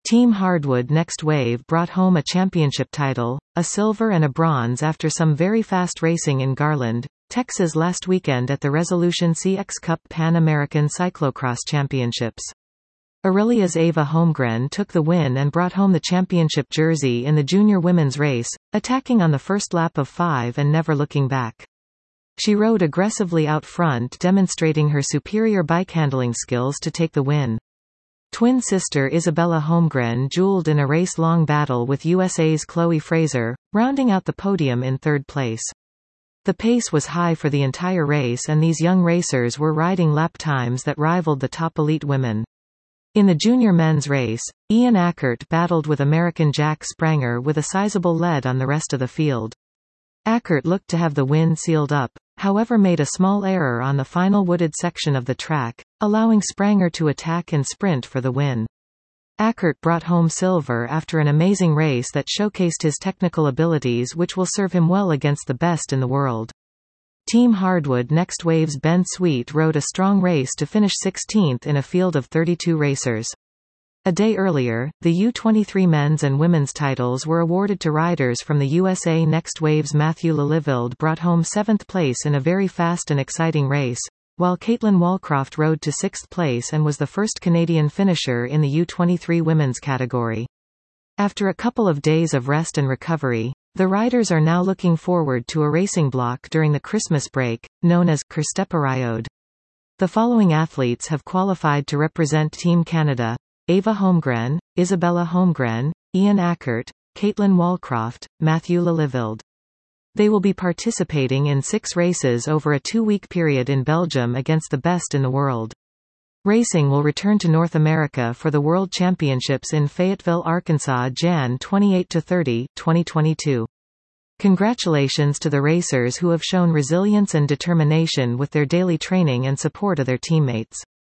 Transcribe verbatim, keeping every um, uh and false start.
Team Hardwood Next Wave brought home a championship title, a silver and a bronze after some very fast racing in Garland, Texas last weekend at the Resolution C X Cup Pan American Cyclocross Championships. Aurelia's Ava Holmgren took the win and brought home the championship jersey in the junior women's race, attacking on the first lap of five and never looking back. She rode aggressively out front, demonstrating her superior bike handling skills to take the win. Twin sister Isabella Holmgren jeweled in a race-long battle with U S A's Chloe Fraser, rounding out the podium in third place. The pace was high for the entire race and these young racers were riding lap times that rivaled the top elite women. In the junior men's race, Ian Ackert battled with American Jack Spranger with a sizable lead on the rest of the field. Ackert looked to have the win sealed up, however made a small error on the final wooded section of the track, allowing Spranger to attack and sprint for the win. Ackert brought home silver after an amazing race that showcased his technical abilities, which will serve him well against the best in the world. Team Hardwood Next Wave's Ben Sweet rode a strong race to finish sixteenth in a field of thirty-two racers. A day earlier, the U twenty-three men's and women's titles were awarded to riders from the U S A Next Wave's Matthew Lilliveld brought home seventh place in a very fast and exciting race, while Caitlin Walcroft rode to sixth place and was the first Canadian finisher in the U twenty-three women's category. After a couple of days of rest and recovery, the riders are now looking forward to a racing block during the Christmas break, known as Kersteperiode. The following athletes have qualified to represent Team Canada: Ava Holmgren, Isabella Holmgren, Ian Ackert, Caitlin Walcroft, Matthew Lilliveld. They will be participating in six races over a two-week period in Belgium against the best in the world. Racing will return to North America for the World Championships in Fayetteville, Arkansas, January twenty-eighth to thirtieth, twenty twenty-two. Congratulations to the racers who have shown resilience and determination with their daily training and support of their teammates.